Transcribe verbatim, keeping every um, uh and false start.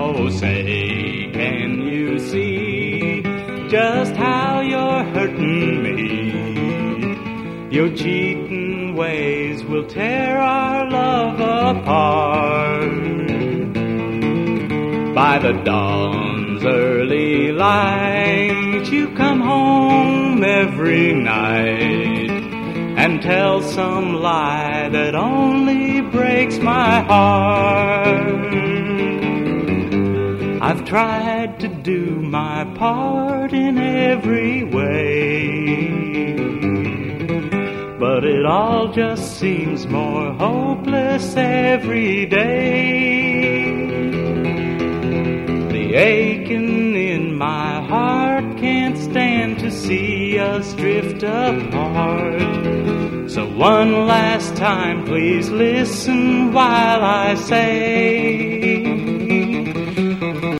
Oh, say, can you see just how you're hurting me? Your cheating ways will tear our love apart. By the dawn's early light, you come home every night and tell some lie that only breaks my heart. I've tried to do my part in every way, but it all just seems more hopeless every day. The aching in my heart can't stand to see us drift apart. So one last time, please listen while I say,